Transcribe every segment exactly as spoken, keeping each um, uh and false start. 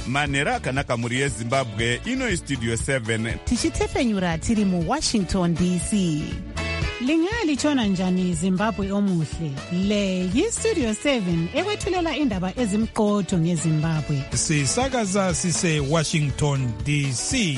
manhero akanaka mhuri yezimbabwe. Ino istudio seven tichitefenyura tiri muwashington D C. Lingalitshona njani Zimbabwe omuhle? Le yistudio seven ekwethulela indaba ezimqotho ngeZimbabwe. Sisakaza sise Washington D C.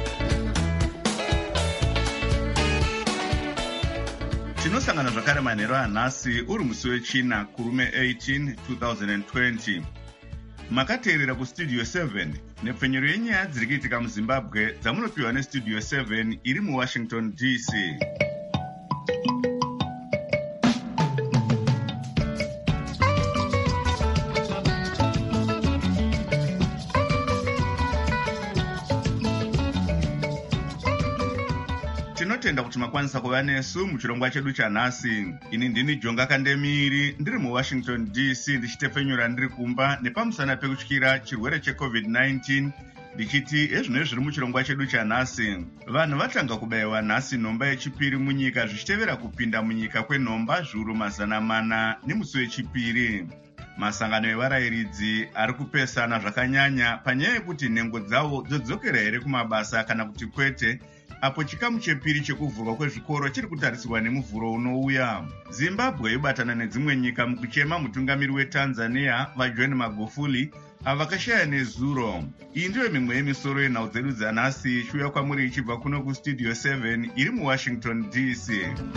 Tinosangana zvakare manhero anhasi uri musi wechina kurume eighteen twenty twenty. Makateerera kustudio seven nepfenyuro yenyaya dziri kuitika muZimbabwe dzamunopiwa nestudio seven iri muWashington D C. Tinotenda kuti makwanisa kuva nesu muchirongwa chedu chanhasi. Ini ndini Jonga Kandemiri ndiri muWashington D C ndichitefenyura ndiri kumba nepamusana pekutyira chirwere checovid nineteen ndichiti ezvino zviri muchirongwa chedu chanhasi. Vanhu vatanga kubayiwa nhasi nhomba yechipiri munyika zvichitevera kupinda munyika kwenhomba zviuru mazana mana nemusi wechipiri. Masangano evarayiridzi ari kupesana zvakanyanya panyaya yekuti nhengo dzavo dzodzokera here kumabasa kana kuti kwete, apo chikamu chepiri chekuvhurwa kwezvikoro chiri kutarisirwa nemuvhuro unouya. Zimbabwe ibatana nedzimwe nyika mukuchema mutungamiri weTanzania vaJohn Magufuli avakashaya nezuro. Iyi ndiyo mimwe yemisoro yenhau dzedu dzanhasi chiuya kwamuri ichibva kuno kustudio seven iri muWashington D C.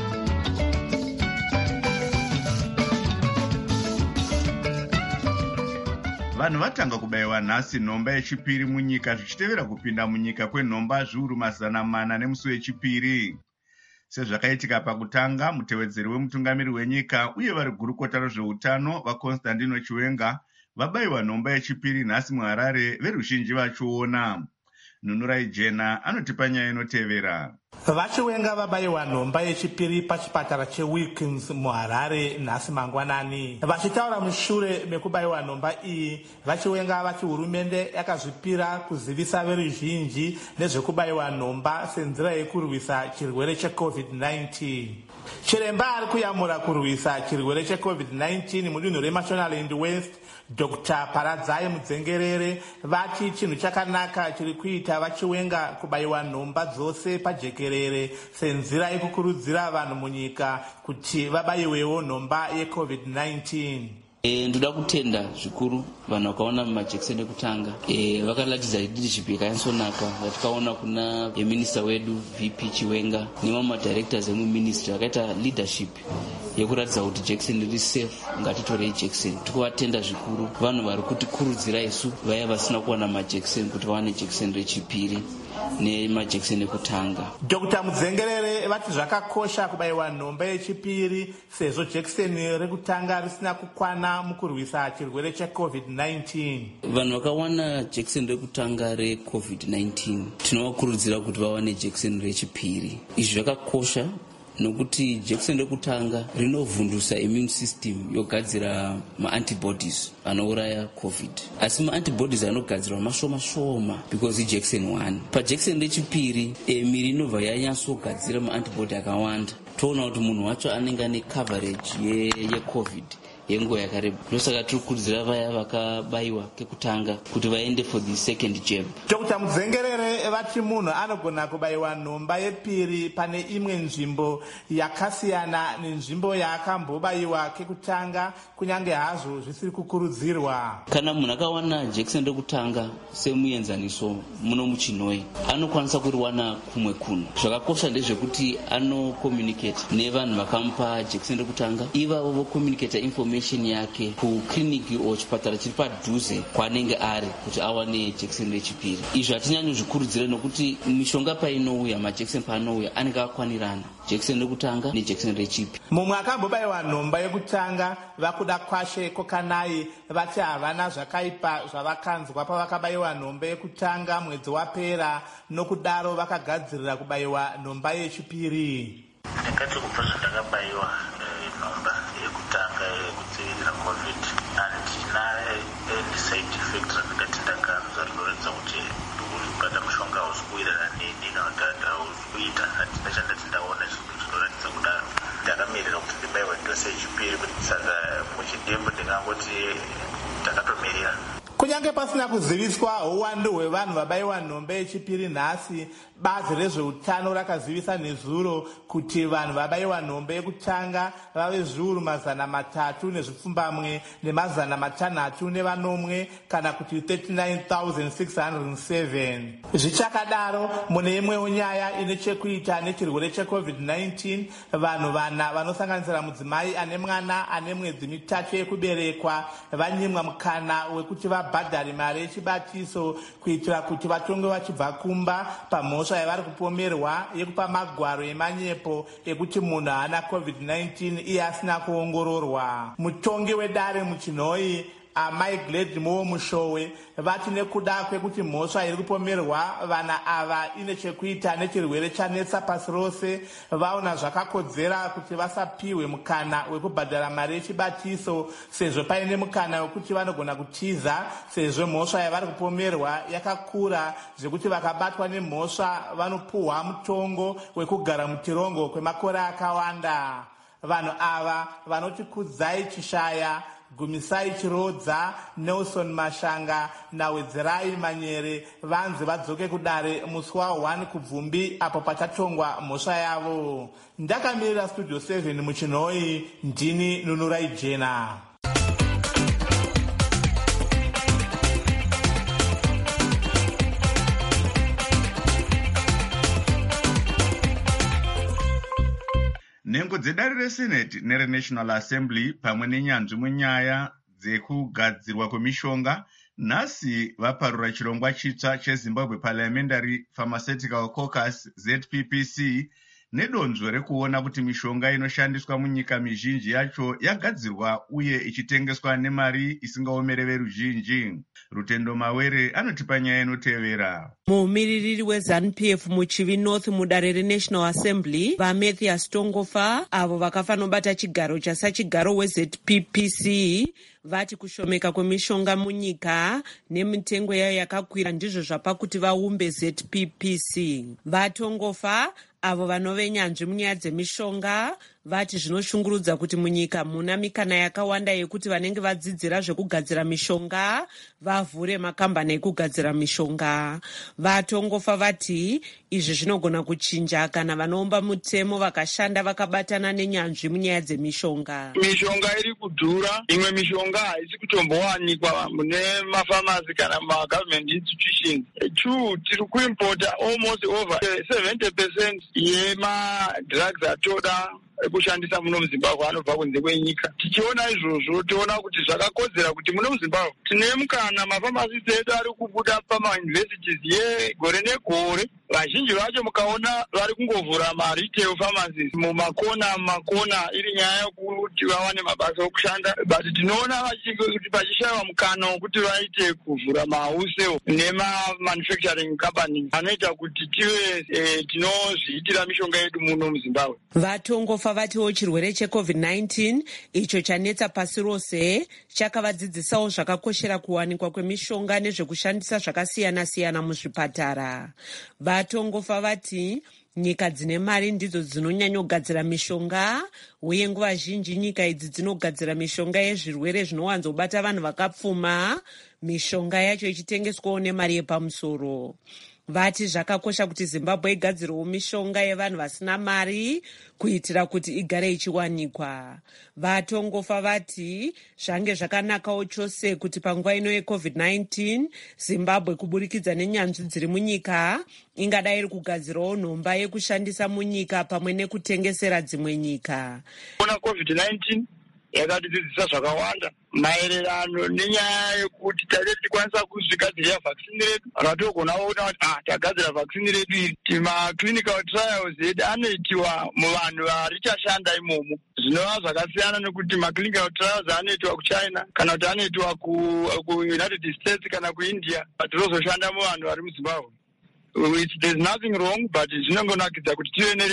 Vanhu vatanga kubayiwa nhasi nhomba yechipiri munyika zvichitevera kupinda munyika kwenhomba zviuru mazana mana nemusi wechipiri. Sezvakaitika pakutanga, mutevedzeri wemutungamiri wenyika uye vari gurukota rezveutano vaConstantino Chiwenga vabayiwa nhomba yechipiri nhasi muHarare, veruzhinji vachiona. Nunurai Jena anotipa nyaya inotevera. Vachiwenga vabayiwa nhomba yechipiri pachipatara cheWilkins muHarare nhasi mangwanani. Vachitaura mushure mekubayiwa nhomba iyi, Vachiwenga vati hurumende yakazvipira kuzivisa veruzhinji nezvekubayiwa nhomba senzira yekurwisa chirwere checovid nineteen. Chiremba ari kuyamura kurwisa chirwere checovid nineteen mudunhu reMashonaland West, Doctor Paradzai Mudzengerere, vati chinhu chakanaka chiri kuita Vachiwenga kubayiwa nhomba dzose pajekerere senzira yekukurudzira vanhu munyika kuti vabayiwewo nhomba yecovid nineteen. E, ndoda kutenda zvikuru vanhu vakaona majekiseni ekutanga e, vakaratidza leadership yakanyasonaka yatikaona kuna yeminista wedu V P Chiwenga nemamwe madirectors emuministry vakaita leadership yekuratidza kuti jekiseni riri safe, ngatitorei jekiseni. Tikuvatenda zvikuru vanhu vari kutikurudzira isu vaya vasina kuwana majekiseni kuti vawane jekiseni rechipiri nemajekiseni ekutanga. Doctor Mudzengerere vati zvakakosha kubayiwa nhomba yechipiri sezvo jekiseni rekutanga risina kukwana mukurwisa chirwere checovid nineteen. Vanhu vakawana jekiseni rekutanga recovid nineteen tinovakurudzira kuti vawane jekiseni rechipiri. Izvi zvakakosha nokuti jekiseni rekutanga rinovhundusa immune system yogadzira maantibodies anouraya covid, asi maantibodies anogadzirwa mashoma shoma because ijekiseni one. Pajekiseni rechipiri e, miri inobva yanyatsogadzira maantibody akawanda. Toona kuti munhu wacho anenge ane coverage yecovid ye yenguva yakareba. Ndosaka tiri kukurudzira vaya vakabayiwa kekutanga kuti vaende for the second jab. Doctor Mudzengerere vati munhu anogona kubayiwa nhomba yepiri pane imwe nzvimbo yakasiyana nenzvimbo yaakambobayiwa kekutanga kunyange hazvo zvisiri kukurudzirwa. Kana munhu akawana jekiseni rekutanga semuenzaniso muno muChinoi anokwanisa kuriwana kumwe kuno. Zvakakosha ndezvekuti anocommunicate nevanhu vakamupa jekiseni rekutanga, ivavo vocommunicate information yake kukiriniki o chipatara chiri padhuze kwaanenge ari kuti awane jekiseni rechipiri. Izvi hatinyanyo zvikurudzira nokuti mishonga painouya, majekiseni paanouya anenge akwanirana, jekiseni rekutanga nejekiseni rechipiri. Mumwe akambobayiwa nhomba yekutanga vakuda kwashe kokanai vati havana zvakaipa zvavakanzwa pavakabayiwa nhomba yekutanga mwedzi wapera, nokudaro vakagadzirira kubayiwa nhomba yechipiri. Ndakati kubva zvandakabayiwa nhomba yekutanga yekudzivirira covid handina side effects zvandakati ndakanzwa rinoratidza kuti kubata mushonga hausi kuwirirana neni kana kuti hausi kuita. Handina chandati ndaona zvinoratidza kudaro. Ndakamirira kuti ndibayiwe ndose yechipiri, saka muchidembo ndingangoti ndakatomirira. kunyange pasina kuziviswa uwandu hwevanhu vabayiwa nhombe yechipiri nhasi, bazi rezveutano rakazivisa nezuro kuti vanhu vabayiwa nhombe yekutanga vave zviuru mazana matatu nezvipfumbamwe nemazana matanhatu nevanomwe, kana kuti thirty-nine thousand six hundred seven. Zvichakadaro, mune imwewo nyaya ine chekuita nechirwere checovid nineteen, vanhu vana vanosanganisira mudzimai ane mwana ane mwedzi mitatu yekuberekwa vanyimwa mukana wekuti vabhadhare mari yechibatiso kuitira kuti vatonge vachibva kumba pamhosva yavari kupomerwa yekupa magwaro emanyepo ekuti munhu haana covid nineteen iye asina kuongororwa. Mutongi wedare muchinhoi amai Glad Mo Mushowe vati nekuda kwekuti mhosva iri kupomerwa vana ava ine chekuita nechirwere chanetsa pasi rose, vaona zvakakodzera kuti vasapiwe mukana wekubhadhara mari yechibatiso sezvo paine mukana wekuti vanogona kutiza, sezvo mhosva yavari kupomerwa yakakura zvekuti vakabatwa nemhosva vanopuhwa mutongo wekugara mutirongo kwemakore akawanda. Vanhu ava vanoti Kudzai Chishaya, Gumisai Chirodza, Nelson Mashanga naWedzerai Manyere vanzi vadzoke kudare musi wa one kubvumbi apo pachatongwa mhosva yavo. Ndakamirira Studio seven muchinhoi, ndini Nunurai Jena. Nhengo dzedare reseneti nerenational assembly pamwe nenyanzvi munyaya dzekugadzirwa kwemishonga nhasi vaparura chirongwa chitsva cheZimbabwe Parliamentary Pharmaceutical Caucus Z P P C nedonzvo rekuona kuti mishonga inoshandiswa munyika mizhinji yacho yagadzirwa uye ichitengeswa nemari isingaomere veruzhinji. Rutendo Mawere anotipa nyaya inotevera. Mumiririri weZANU P F muchivi North mudare reNational Assembly vaMatthias Tongofa avo vakafanobata chigaro chasachigaro weZ P P C vati kushomeka kwemishonga munyika nemitengo yayo yakakwira ndizvo zvapa kuti vaumbe Z P P C. VaTongofa avo vanove nyanzvi munyaya dzemishonga vati zvinoshungurudza kuti munyika muna mikana yakawanda yekuti vanenge vadzidzira zvekugadzira mishonga vavhure makambani ekugadzira mishonga. VaTongofa vati izvi zvinogona kuchinja kana vanoumba mutemo vakashanda vakabatana nenyanzvi munyaya dzemishonga. Mishonga iri kudhura, imwe mishonga haisi kutombowanikwa mune mafamasi kana magovernment institutions. Two, tiri kuimpota almost over seventy percent yemadrugs atoda kushandisa muno muZimbabwe anobva kunze kwenyika. Tichiona izvozvo toona kuti zvakakodzera kuti muno muZimbabwe tine mukana mafamasi edu ari kubuda pamauniversities yegore negore. Vazhinji vacho mukaona vari kungovhura maretail pharmacies mumakona makona iri nyaya yokuti vawane mabasa okushanda, but tinoona kuti pachishayiwa mukana wokuti vaite kuvhura mahuseo nemamanufacturing companies anoita kuti tive eh, tinozviitira mishonga yedu muno muZimbabwe. VaTongofa vatiwo chirwere checovid nineteen icho chanetsa pasi rose chakavadzidzisawo zvakakoshera kuwanikwa kwemishonga nezvekushandisa zvakasiyana siyana muzvipatara. VaTongofa vati nyika dzine mari ndidzo dzinonyanyogadzira mishonga uye nguva zhinji nyika idzi dzinogadzira mishonga yezvirwere zvinowanzobata vanhu vakapfuma, mishonga yacho ichitengeswawo nemari yepamusoro. Vati zvakakosha kuti Zimbabwe igadzirewo mishonga yevanhu vasina mari kuitira kuti igare ichiwanikwa. VaTongofa vati zvange zvakanakawo chose kuti panguva ino yecovid nineteen Zimbabwe kuburikidza nenyanzvi dziri munyika ingadai iri kugadzirawo nhomba yekushandisa munyika pamwe nekutengesera dzimwe nyika. Ona covid nineteen yakatidzidzisa zvakawanda maererano nenyaya yekuti taide tikwanisa kuzvigadzirira vaccine redu. Ratogona kuona kuti ah tagadzira vaccine redu iri timaclinical trials edu anoitiwa muvanhu varichashanda imomo. Zvinova zvakasiyana nekuti maclinical trials anoitiwa kuChina kana kuti anoitiwa kuUnited States kana kuIndia, tinozoshanda muvanhu vari muZimbabwe. There's nothing wrong, but zvinongonakidza kuti tive nereduwo.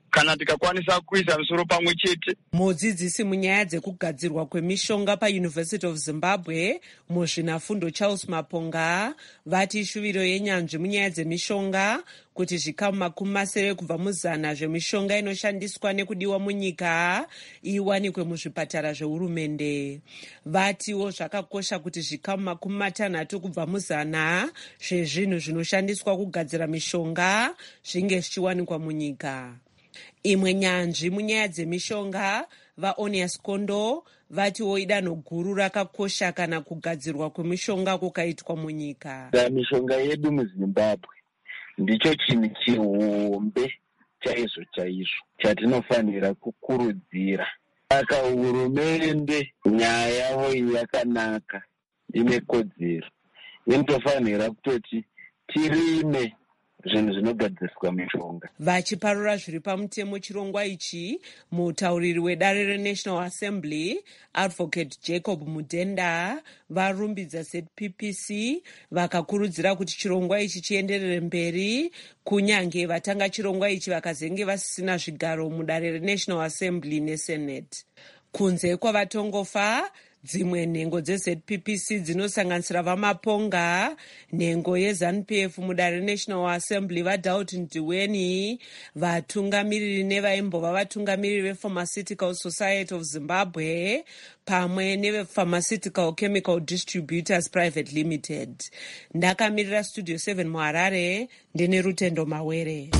kana tikakwanisa kuisa misoro pamwe chete. Mudzidzisi munyaya dzekugadzirwa kwemishonga paUniversity of Zimbabwe muzvinafundo Charles Maponga vati shuviro yenyanzvi munyaya dzemishonga kuti zvikamu makumi masere kubva muzana zvemishonga inoshandiswa nekudiwa munyika iwanikwe muzvipatara zvehurumende. Vatiwo zvakakosha kuti zvikamu makumi matanhatu kubva muzana zvezvinhu zvinoshandiswa kugadzira mishonga zvinge zvichiwanikwa munyika. Imwe nyanzvi munyaya dzemishonga vaOnias Kondo vatiwo idanho guru rakakosha kana kugadzirwa kwemishonga kukaitwa munyika. Mishonga yedu muZimbabwe ndicho chinhu chihombe chaizvo chaizvo chatinofanira kukurudzira. Saka hurumende nyaya yavo yakanaka, ine kodzero, inotofanira kutoti tirime zvinhu zvinogadziriswa mishonga. Vachiparura zviri pamutemo chirongwa ichi, mutauriri wedare reNational Assembly Advocate Jacob Mudenda varumbidza Z P P C vakakurudzira kuti chirongwa ichi chienderere mberi kunyange vatanga chirongwa ichi vakazenge vasisina zvigaro mudare reNational Assembly neSenate. Kunze kwavatongofa dzimwe nhengo dzeZ P P C dzinosanganisira vaMaponga, nhengo yeZANU-P F mudare reNational Assembly vaDaughton Ndiweni, vatungamiriri nevaimbova vatungamiriri vePharmaceutical Society of Zimbabwe pamwe nevePharmaceutical Chemical Distributors Private Limited. Ndakamirira Studio seven muHarare, ndine Rutendo Mawere.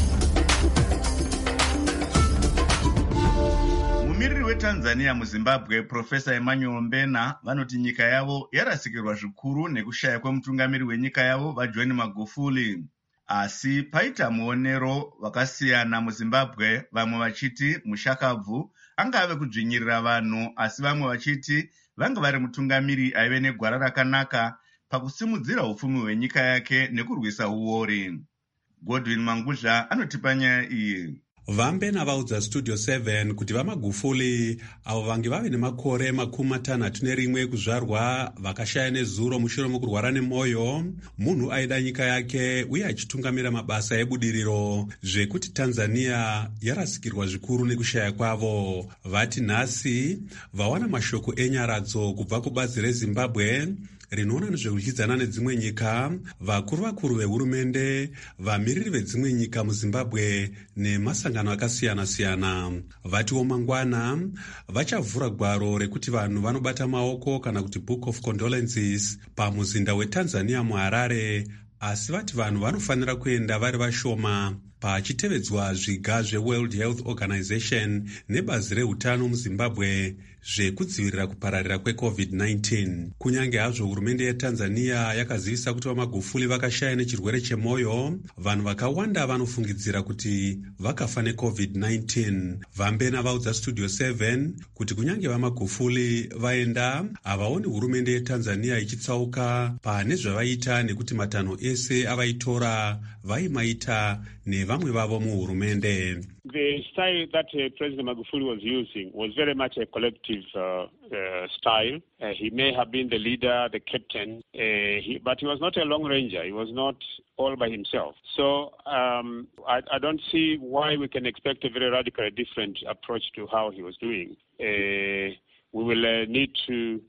Mumiriri weTanzania muZimbabwe Profesa Emmanuel Mbena vanoti nyika yavo yarasikirwa zvikuru nekushaya kwemutungamiri wenyika yavo vaJohn Magufuli. Asi paita muonero wakasiyana muZimbabwe, vamwe vachiti mushakabvu angave kudzvinyirira vanhu, asi vamwe vachiti vanga vari mutungamiri aive negwara rakanaka pakusimudzira upfumi hwenyika yake nekurwisa uori. Godwin Mangudla anotipa nyaya iyi. Vambena vaudza Studio seven kuti vaMagufuli avo vange vave nemakore makumi matanhatu nerimwe kuzvarwa vakashaya nezuro mushure mekurwara nemwoyo, munhu aida nyika yake uye achitungamira mabasa ebudiriro, zvekuti Tanzania yarasikirwa zvikuru nekushaya kwavo. Vati nhasi vawana mashoko enyaradzo kubva kubazi reZimbabwe rinoona nezvekudyidzana nedzimwe nyika, vakuru vakuru vehurumende, vamiriri vedzimwe nyika muZimbabwe nemasangano akasiyana-siyana. Vatiwo mangwana vachavhura gwaro rekuti vanhu vanobata maoko kana kuti Book of Condolences pamuzinda weTanzania muHarare, asi vati vanhu vanofanira kuenda vari vashoma pachitevedzwa zviga zveWorld Health Organization nebazi rehutano muZimbabwe zvekudzivirira kupararira kweCovid nineteen. Kunyange hazvo hurumende yeTanzania yakazivisa kuti vaMagufuli vakashaya nechirwere chemwoyo, vanhu vakawanda vanofungidzira kuti vakafa neCovid nineteen. Vambena vaudza Studio seven kuti kunyange vaMagufuli vaenda, havaoni hurumende yeTanzania ichitsauka pane zvavaita nekuti matanho ese avaitora vaimaita nevamwe vavo muhurumende. The style that uh, President Magufuli was using was very much a collective uh, uh, style. Uh, he may have been the leader, the captain, uh, he, but he was not a long ranger. He was not all by himself. So um, I, I don't see why we can expect a very radically different approach to how he was doing. Uh, we will uh, need to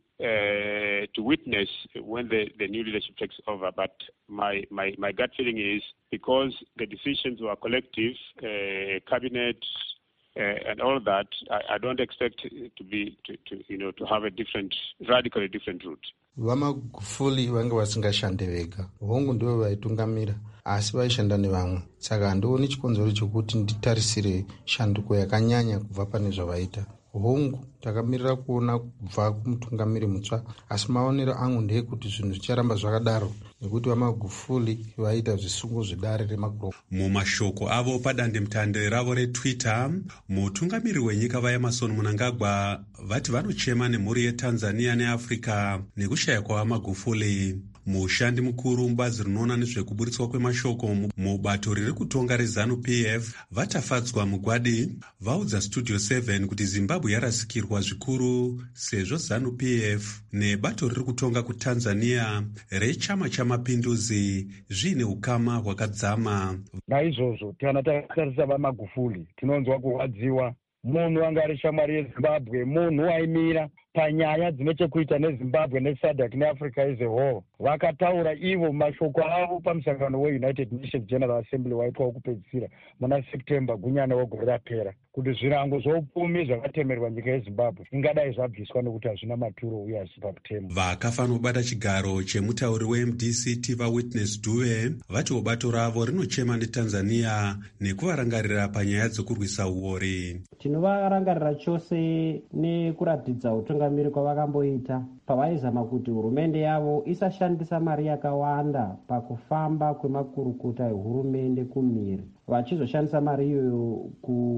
uh, to witness when the, the new leadership takes over. But my, my, my gut feeling is because the decisions were collective, uh, cabinet, uh, and all that, I, I don't expect to be to, to you know to have a different, radically different route. VaMagufuli vanga vasingashande vega, hongu ndivo vaitungamira asi vaishanda nevamwe. Saka handioni chikonzero chokuti nditarisire shanduko yakanyanya kubva pane zvavaita. Hongu takamirira kuona kubva kumutungamiri mutsva, asi maonero angu ndeyekuti zvinhu zvicharamba zvakadaro nekuti vaMagufuli vaita zvisungo zvedare reMagufuli. Mumashoko avo padandemutande ravo reTwitter, mutungamiri wenyika vaEmmerson Mnangagwa vati vanochema nemhuri yeTanzania neAfrica nekushaya kwavaMagufuli. mushandi mukuru mubazi rinoona nezvekuburitswa kwemashoko mubato riri kutonga rezanu P F vatafadzwa mugwadi vaudza Studio seven kuti Zimbabwe yarasikirwa zvikuru sezvo zanu P F nebato riri kutonga kuTanzania rechama chamapinduzi zvine ukama hwakadzama. Naizvozvo kana takatarisa vaMagufuli tinonzwa kurwadziwa. Munhu anga ari shamwari yeZimbabwe, munhu aimira panyaya dzine chekuita neZimbabwe neSADC neAfrica as a whole. Vakataura ivo mashoko avo pamusangano weUnited Nations General Assembly waitwa wokupedzisira muna September gunyana wegore rapera kuti zvirango zvoupfumi zvakatemerwa nyika yeZimbabwe ingadai zvabviswa nekuti hazvina maturo uye hazvipa kutema. Vakafanira kubata chigaro chemutauri weM D C Tiva Witness Dube vati bato ravo rinochema neTanzania nekuvarangarira panyaya dzekurwisa uori. Tinovarangarira chose nekuratidza utungamiri kwavakamboita pavaizama kuti hurumende yavo isashandisa mari yakawanda pakufamba kwemakurukota ehurumende kumhiri, vachizoshandisa mari iyoyo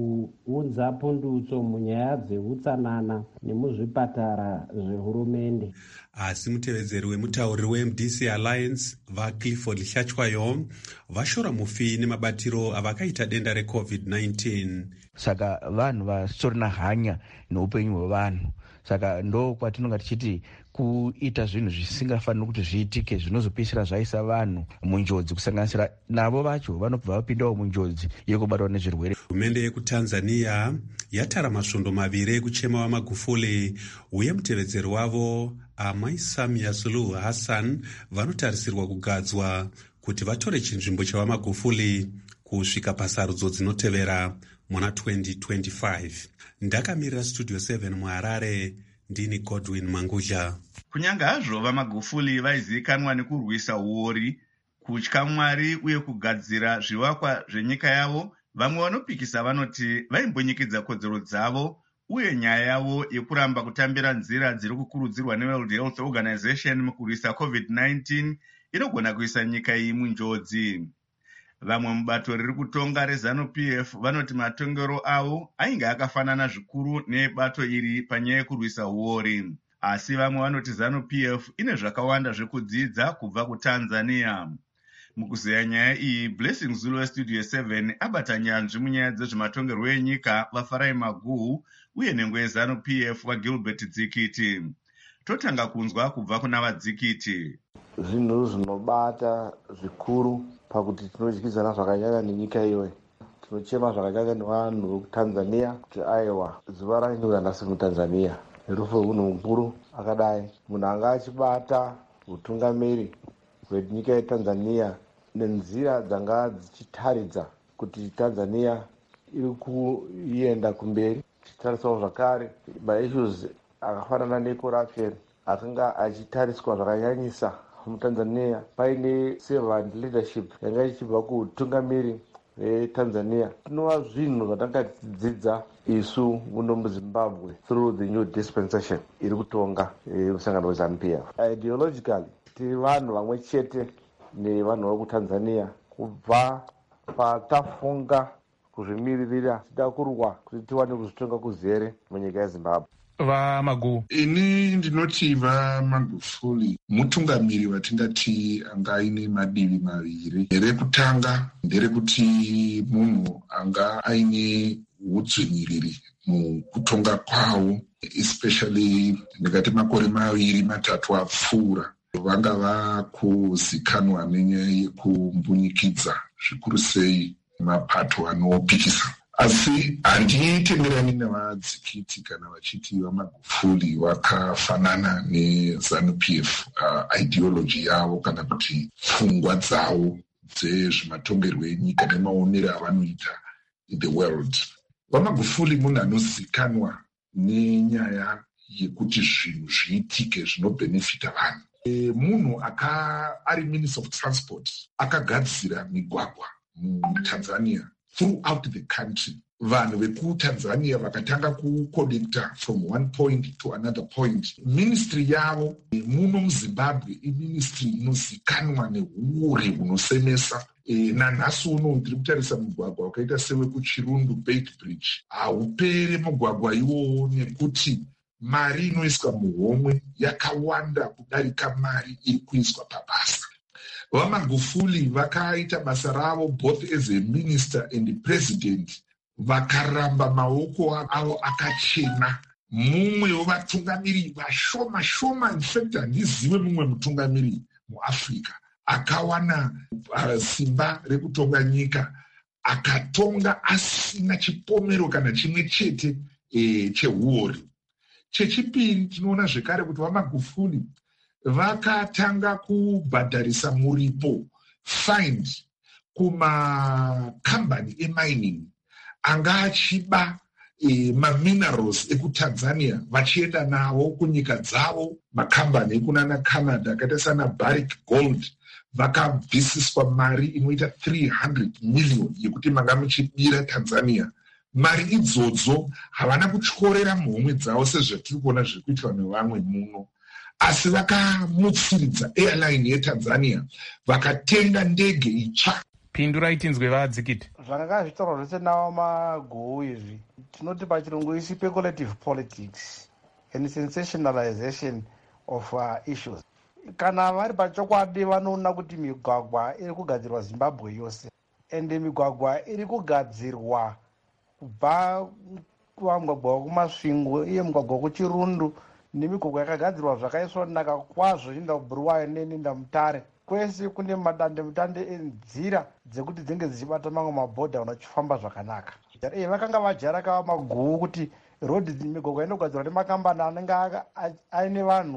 kuunza pundutso munyaya dzeutsanana nemuzvipatara zvehurumende. Asi mutevedzeri wemutauri weM D C Alliance vaClifford Hlachwayo vashora mufi nemabatiro avakaita denda reCovid nineteen. Saka vanhu vasitorina hanya neupenyu hwevanhu. Saka ndo kwatinonga tichiti kuita zvinhu zvisingafaniri kuti zviitike zvinozopisira zvaisa vanhu munjodzi, kusanganisira navo vacho vanobva vapindawo munjodzi yekubatwa nezvirwere. Hurumende yekuTanzania yatara masvondo maviri ekuchema vaMagufuli uye mutevedzeri wavo Amai Samia Suluhu Hassan vanotarisirwa kugadzwa kuti vatore chinzvimbo chavaMagufuli kusvika pasarudzo dzinotevera muna twenty twenty-five. Ndakamirira Studio seven muHarare, ndini Godwin Mangudya. Kunyanga hazvo vaMagufuli vaizivikanwa nekurwisa uori, kutya Mwari uye kugadzira zvivakwa zvenyika yavo, vamwe vanopikisa vanoti vaimbonyikidza kodzero dzavo uye nyaya yavo yekuramba kutambira nzira dziri kukurudzirwa neWorld Health Organization mukurwisa COVID nineteen inogona kuisa nyika iyi munjodzi. Vamwe mubato riri kutonga rezanu P F vanoti matongero avo ainge akafanana zvikuru nebato iri panyaya yekurwisa uori. Asi vamwe vanoti zanu P F ine zvakawanda zvekudzidza kubva kuTanzania. Mukuzeya nyaya iyi, Blessing Zulu weStudio seven abata nyanzvi munyaya dzezvematongerwo enyika vaFarai Maguhu uye nhengo yezanu P F vaGilbert Dzikiti. Totanga kunzwa kubva kuna vaDzikiti. Zvinhu zvinobata zvikuru pakuti tinodyidzana zvakanyanya nenyika iwe. Tinochema zvakanyanya nevanhu vekuTanzania kuti aiwa zuva ranyura nhasi muTanzania nerufu rwemunhu mukuru akadai. Munhu anga achibata utungamiri hwenyika yeTanzania nenzira dzanga dzichitaridza kuti Tanzania iri kuenda kumberi. Tichitarisawo zvakare maissues akafanana necorruption akanga achitariswa zvakanyanyisa muTanzania paine servant leadership yanga ichibva kutungamiri veTanzania. Tinova zvinhu zvatanga tichidzidza isu muno muZimbabwe through the new dispensation iri kutonga musangano wezanu P F. Ideologically tiri vanhu vamwe chete nevanhu vekuTanzania kubva patafunga kuzvimiririra tida kurwa kuti tiwane kuzvitonga kuzere munyika yeZimbabwe. VaMaguhu, ini ndinoti vaMagufuli mutungamiri watingati anga aine madivi maviri. Rekutanga nderekuti munhu anga aine udzvinyiriri mukutonga kwawo, especially ndikati makore maviri matatu apfuura. Vanga vakuzikanwa nenyaya yekumbunyikidza zvikuru sei mapato anopikisa. Asi handitenderani nevadzikiti kana vachiti vaMagufuli vakafanana nezanu P F uh, ideology yavo kana kuti pfungwa dzavo dzezvematongerwo enyika nemaonero avanoita in the world. VaMagufuli munhu anozikanwa nenyaya yekuti zvinhu zviitike zvinobhenefita vanhu. E, munhu aka ari Minister of Transport akagadzira migwagwa muTanzania throughout the country. Vanhu vekuTanzania vakatanga kuconnecta from one point to another point. Ministry yavo muno muZimbabwe iministry inozikanwa nehuori hunosemesa. E, nanhasi uno ndiri kutarisa mugwagwa wakaita sewekuChirundu Bait Bridge haupere mugwagwa iwowo nekuti mari inoiswa muhomwe yakawanda kudarika mari iri kuiswa pabasa. VaMagufuli vakaita basa ravo both as a minister and president, vakaramba maoko avo akachena. Mumwe wevatungamiri vashoma shoma, in fact handizive mumwe mutungamiri muAfrica akawana uh, simba rekutonga nyika, akatonga asina chipomero kana chimwe chete e, chehuori. Chechipiri, tinoona zvekare kuti VaMagufuli vakatanga kubhadharisa muripo find kumakambani emining anga achiba e, maminerals ekutanzania vachienda nawo kunyika dzavo. Makambani ekunana Canada akaita sana Barrick Gold vakabvisiswa mari inoita three hundred million yekuti manga muchibira Tanzania. Mari idzodzo havana kutyorera muhomwe dzavo sezvatiri kuona zviri kuitwa nevamwe muno, asi vakamutsiridza airline yeTanzania vakatenga ndege itsva. Pindura itinzwe vadzikiti. Zvanga zvitaurwa zvese nawo maguu izvi tinoti pachirungu speculative politics and sensationalization of uh, issues. Kana vari pachokwadi vanoona kuti migwagwa iri kugadzirwa Zimbabwe yose, ende migwagwa iri kugadzirwa kubva kumugwagwa wekumasvingo iye mugwagwa wekuchirundu nemigwagwa yakagadzirwa zvakaiswa naka kwazvo zviinda kuBuruwayo neinda Mutare. Kwese kune madande mutande enzira dzekuti dzinge dzichibata mamwe mabhodha unachifamba zvakanaka. Eh, vakanga vajaraka maguu kuti road migwagwa inogadzirwa nemakambani anenge aine vanhu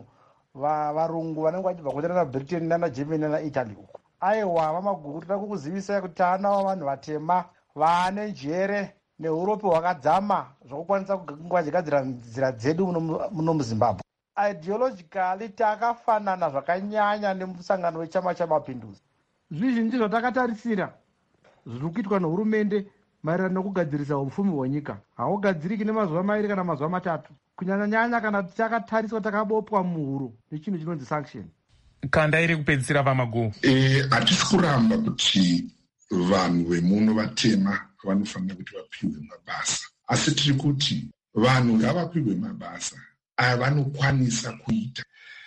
varungu vanenge vachibva kuenda Britain nana Germany nana Italy uko. Aiwa vamaguu toda kukuzivisai kuti taanawo vanhu vatema vane njere neuropi hwakadzama zvokukwanisa kugadzira nzira dzedu muno muZimbabwe. Ideologically takafanana zvakanyanya nemusangano wechama chamapinduzi. Zvizhinji zvatakatarisira zviri kuitwa nehurumende maererano nekugadzirisa upfumi hwenyika haugadziriki nemazuva mairi kana mazuva matatu, kunyanya-nyanya kana takatariswa takabopwa muhuro nechinhu chinonzi sanction. Kanda iri kupedzisira vamaguu. Eh, hatisi kuramba kuti vanhu vemuno vatema vanofanira kuti vapiwe mabasa, asi tiri kuti vanhu ngavapiwe mabasa avanokwanisa kuita.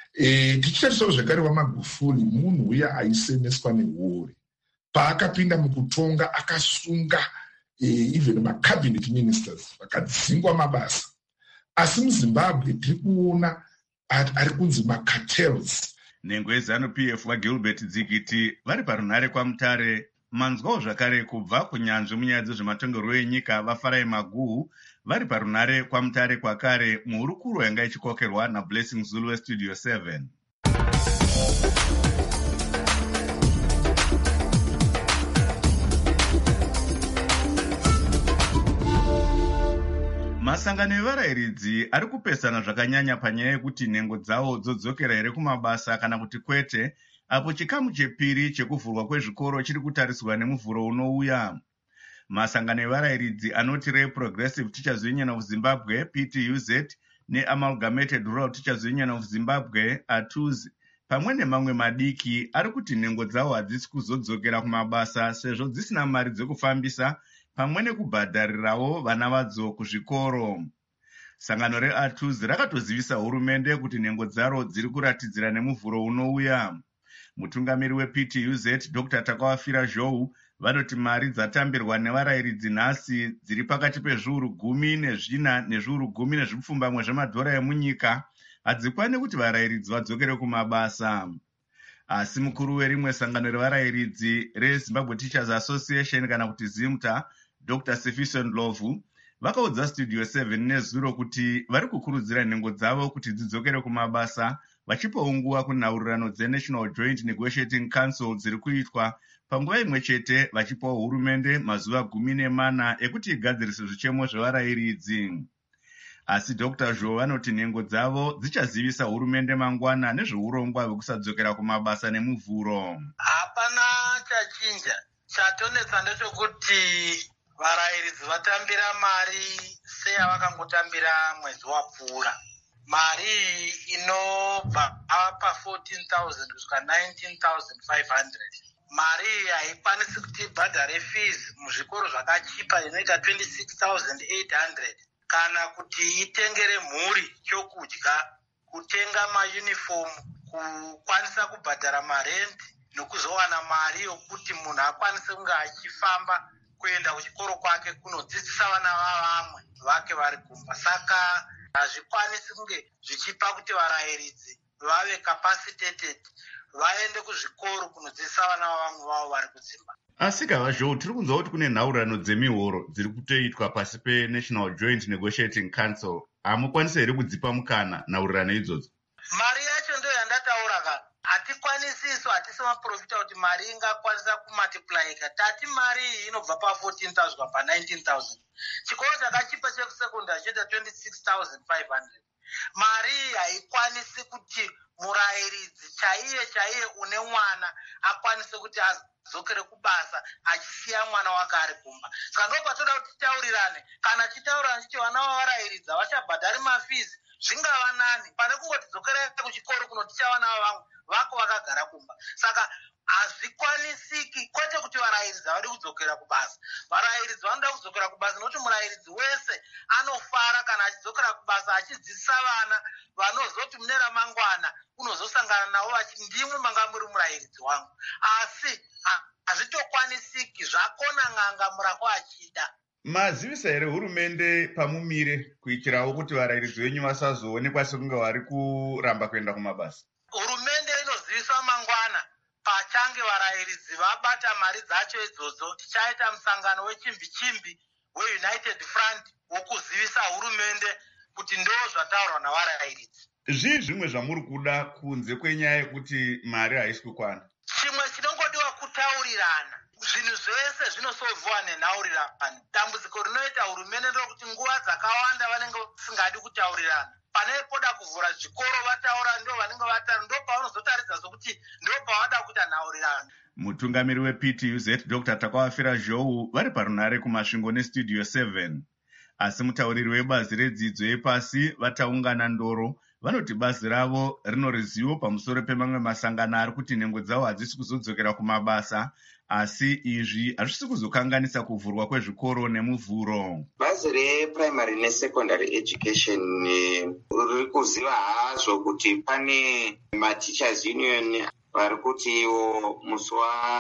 E, tichitarisawo zvekare VaMagufuli munhu uya aisemeswa nehuori. Paakapinda mukutonga akasunga e, even macabinet ministers vakadzingwa mabasa. Asi muZimbabwe tiri kuona ari kunzi macartels. Nhengo yeZanu-P F vaGilbert Dzikiti vari parunhare kwaMutare. Manzwawo zvakare kubva kunyanzvi munyaya dzezvematongerwo enyika vaFarai Maguhu vari parunhare kwaMutare kwakare muhurukuro yanga ichikokerwa naBlessing Zulu weStudio seven. Masangano evarayiridzi ari kupesana zvakanyanya panyaya yekuti nhengo dzavo dzodzokera here kumabasa kana kuti kwete, apo chikamu chepiri chekuvhurwa kwezvikoro chiri kutariswa nemuvhuro unouya. Masangano evarayiridzi anoti reProgressive Teachers Union of Zimbabwe P T U Z neAmalgamated Rural Teachers Union of Zimbabwe A T U Z pamwe nemamwe madiki ari kuti nhengo dzavo hadzisi kuzodzokera kumabasa sezvo dzisina mari dzekufambisa pamwe nekubhadharirawo vana vadzo kuzvikoro. Sangano reA T U Z rakatozivisa hurumende kuti nhengo dzaro dziri kuratidzira nemuvhuro unouya. Mutungamiri weP T U Z Doctor Takawafira Zhou vanoti mari dzatambirwa nevarayiridzi nhasi dziri pakati pezviuru gumi nezvina nezviuru gumi nezvipfumbamwe zvemadhora emunyika hadzikwani kuti varayiridzi vadzokere kumabasa. Asi mukuru werimwe sangano revarayiridzi reZimbabwe Teachers Association kana kuti ZIMTA Doctor Sifiso Ndlovu vakaudza Studio seven nezuro kuti vari kukurudzira nhengo dzavo kuti dzidzokere kumabasa vachipawo nguva kunhaurirano dzeNational Joint Negotiating Council dziri kuitwa panguva imwe chete vachipawo hurumende mazuva gumi nemana ekuti igadzirise zvichemo zvevarayiridzi. Asi Doctor Zhou vanoti nhengo dzavo dzichazivisa hurumende mangwana nezveurongwa hwekusadzokera kumabasa nemuvhuro. Hapana chachinja, chatonetsa ndechekuti varayiridzi vatambira mari seyavakangotambira mwedzi wapfuura. Mari inobva pa fourteen thousand kusvika nineteen thousand five hundred. Mari haikwanisi kuti ibhadhare fees muzvikoro zvakachipa inoita twenty-six thousand eight hundred. kana kuti itengere mhuri chokudya, kutenga mayunifomu, kukwanisa kubhadhara marendi nokuzowana mari yokuti munhu akwanise kunge achifamba kuenda kuchikoro kwake kunodzidzisa vana vavamwe vake vari kumba. Saka hazvikwanisi kunge zvichipa kuti varayiridzi vave capacitated vaende kuzvikoro kunodzidzisa vana vavamwe vavo vari kudzimba. Asi kavazvo tiri kunzwa kuti kune nhaurano dzemihoro dziri kutoitwa pasi peNational Joint Negotiating Council. Hamukwanisi here kudzipa mukana nhaurirano idzodzo? Mari yacho ndo yandataura ka. Hatikwanisiso, hatisi maprofita kuti mari ingakwanisa kumultiplyika. Tati mari iyi inobva pa fourteen thousand pa nineteen thousand. Chikoro chakachipa chekusekondari choita twenty-six thousand five hundred. Mari iyi haikwanisi kuti murayiridzi chaiye chaiye une mwana akwanise kuti adzokere kubasa achisiya mwana wake ari kumba. Saka ndo patoda kuti titaurirane. Kana titaurirana tichi vana vavarayiridzi havachabhadhari mafizi, zvingava nani pane kungoti dzokera kuchikoro kunoticha vana vavamwe vako vakagara kumba. Saka hazvikwanisiki, kwete kuti varayiridzi havadi kudzokera kubasa. Varayiridzi vanoda kudzokera kubasa nokuti murayiridzi wese anofara kana achidzokera kubasa achidzidzisa vana vanozoti mune ramangwana unozosangana navo vachiti ndimwe manga muri murayiridzi wangu. Asi hazvitokwanisiki, zvakona n'anga murako achida. Mazivisa here hurumende pamumire kuitirawo kuti varayiridzi venyu vasazoonekwa sekunge vari kuramba kuenda kumabasa? Hurumende inoziviswa mangwana pachange varayiridzi vabata mari dzacho idzodzo. Tichaita musangano wechimbi chimbi weUnited Front wokuzivisa hurumende kuti ndo zvataurwa navarayiridzi. Zvii zvimwe zvamuri kuda kunze kwenyaya yekuti mari haisi kukwana? Chimwe chinongodiwa kutaurirana. Zvinhu zvese zvinosovhwa nenhaurirano. Dambudziko rinoita hurumende ndokuti nguva dzakawanda vanenge vasingadi kutaurirana. Pane poda kuvhura zvikoro vataura ndo vanenge vataura, ndo pavanozotaridza sokuti ndo pavada kuita nhaurirano. Mutungamiri weP T U Z Doctor Takawafira Zhou vari parunare kumasvingo neStudio seven. Asi mutauriri webazi redzidzo yepasi vataungana ndoro vanoti bazi ravo rino ruzivo pamusoro pemamwe masangano ari kuti nhengo dzavo hadzisi kuzodzokera kumabasa, asi izvi hazvisi kuzokanganisa kuvhurwa kwezvikoro nemuvhuro. Bazi reprimary nesecondary education riri kuziva hazvo kuti pane mateachers union vari kuti ivo musi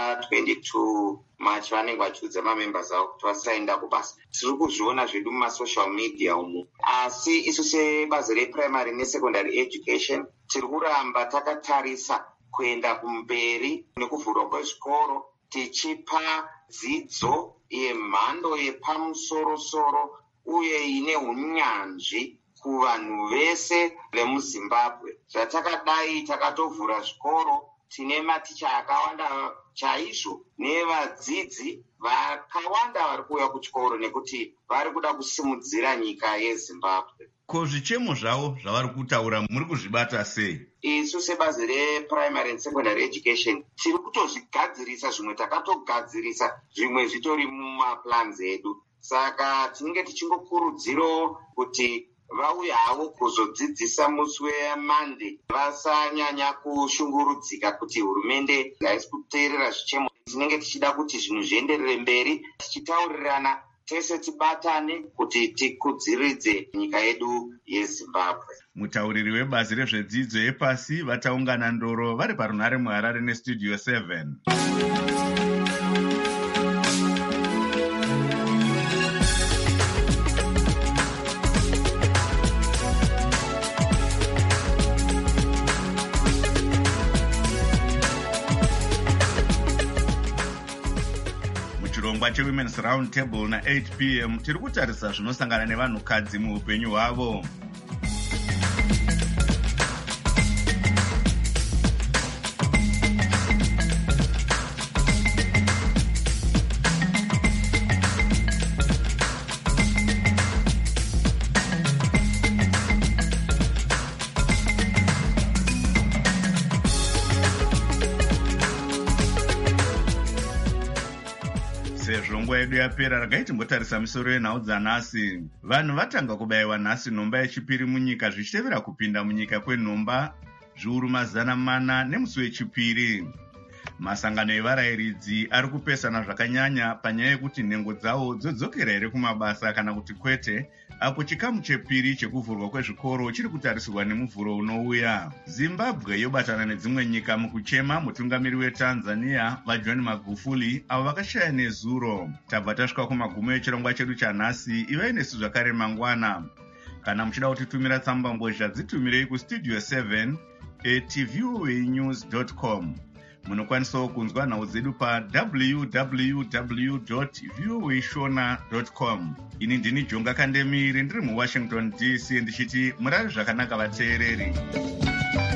wa22 March vanenge vachiudza mamembers avo kuti vasaenda kubasa. Tiri kuzviona zvedu mumasocial media umu. Asi isu sebazi reprimary nesecondary education tiri kuramba takatarisa kuenda kumberi nekuvhurwa kwezvikoro, tichipa dzidzo yemhando yepamusoro-soro uye ine unyanzvi kuvanhu vese vemuZimbabwe. Zvatakadai takatovhura zvikoro, tine maticha akawanda chaizvo nevadzidzi vakawanda vari kuuya kuchikoro nekuti vari kuda kusimudzira nyika yeZimbabwe. Ko zvichemo zvavo zvavari kutaura muri kuzvibata sei? Isu sebazi reprimary and secondary education tiri kutozvigadzirisa, zvimwe takatogadzirisa, zvimwe zvitori mumaplans edu. Saka tinenge tichingokurudzirawo kuti vauya havo kuzodzidzisa musi weMonday vasanyanya kushungurudzika kuti hurumende haisi kuteerera zvichemo. Tinenge tichida kuti zvinhu zvienderere mberi, tichitaurirana tese tibatane kuti tikudziridze nyika yedu yeZimbabwe. Mutauriri webazi rezvedzidzo yepasi vataungana ndoro vari parunare muHarare neStudio seven. Chirongwa cheWomen's Round Table na eight p m tiri kutarisa zvinosangana nevanhukadzi muupenyu hwavo. Sezvo nguva yedu yapera, regai timbotarisa misoro yenhau dzanhasi. Vanhu vatanga kubayiwa nhasi nhomba yechipiri munyika zvichitevera kupinda munyika kwenhomba zviuru mazana mana nemusi wechipiri. Masangano evarayiridzi ari kupesana zvakanyanya panyaya yekuti nhengo dzavo dzodzokera here kumabasa kana kuti kwete, apo chikamu chepiri chekuvhurwa kwezvikoro chiri kutarisirwa nemuvhuro unouya. Zimbabwe yobatana nedzimwe nyika mukuchema mutungamiri weTanzania vaJohn Magufuli avo vakashaya nezuro. Tabva tasvika kumagumo echirongwa chedu chanhasi. Ivai nesu zvakare mangwana. Kana muchida kutitumira tsamba mbozha dzitumirei kustudio seven at voanews dot com. Munokwanisawo kunzwa nhau dzedu pa w w w dot voa shona dot com. Ini ndini Jonga Kandemiri ndiri muWashington D C ndichiti murari zvakanaka vateereri.